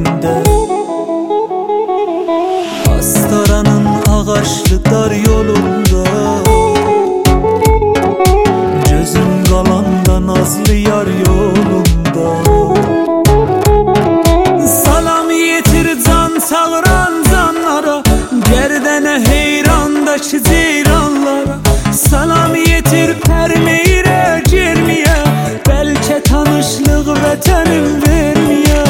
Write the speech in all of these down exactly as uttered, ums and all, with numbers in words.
yüreğimde. Astaranın ağaçlı dar yolunda, gözüm qalanda nazlı yar yolunda. Salam yetir can çağıran canlara, gerdene heyrandaki ceyranlara. Salam yetir permeyre cermiye, belki tanışlık vətənim vermiye.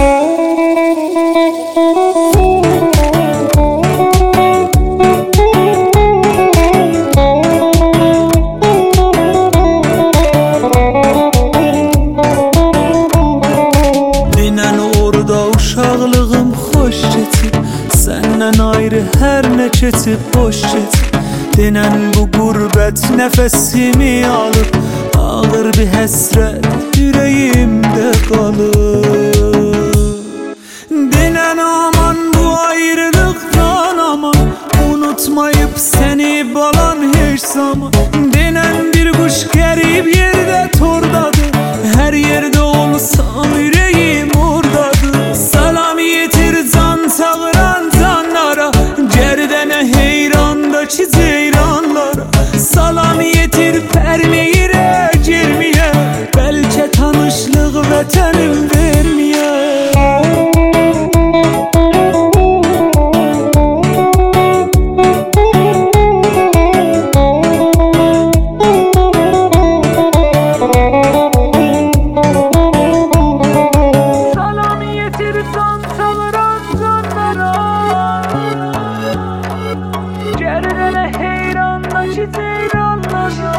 Dinən orada uşaqlığım xoş keçib, səndən ayrı hər nə keçib boş keçib. Dinən bu qurbət nəfəsimi alıb, ağır bir həsrət yüreğimdə qalır. Dinən aman bu ayrılıqdan aman, unutmayıb səni balan heç zaman. Dinən bir quş qərib yerdə tordadır, hər yerdə olsam yüreğim ordadır. Salam yetir can çağıran canlara, gerdənə heyrandaki ceyranlara. Salam yetir permeyire cermiye, belki tanışlık vətənim vermiye. Salam yetir can çağıran canlara, gerdene heyrandaki ceyranlara.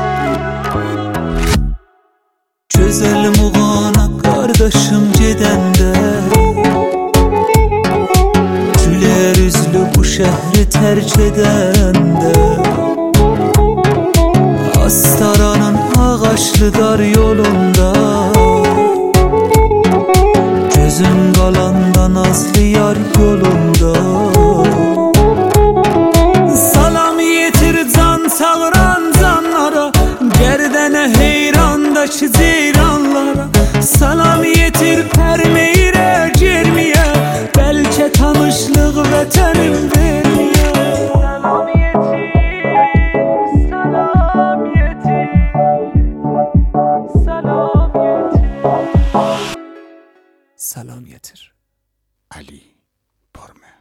Gözəlim uğana qardaşım gedəndə, gülər üzlü bu şəhri tərk edəndə. Astaranın ağaçlı dar yolunda, gözüm qalanda nazlı yar yolunda. Salam yetir can çağıran canlara, gerdənə heyrandaki ceyranlara. Salam yetir permeyire cermiye, belki tanışlık vətənim vermiye. Salam yetir, salam yetir, salam yetir. Salam yetir. Ali Porme.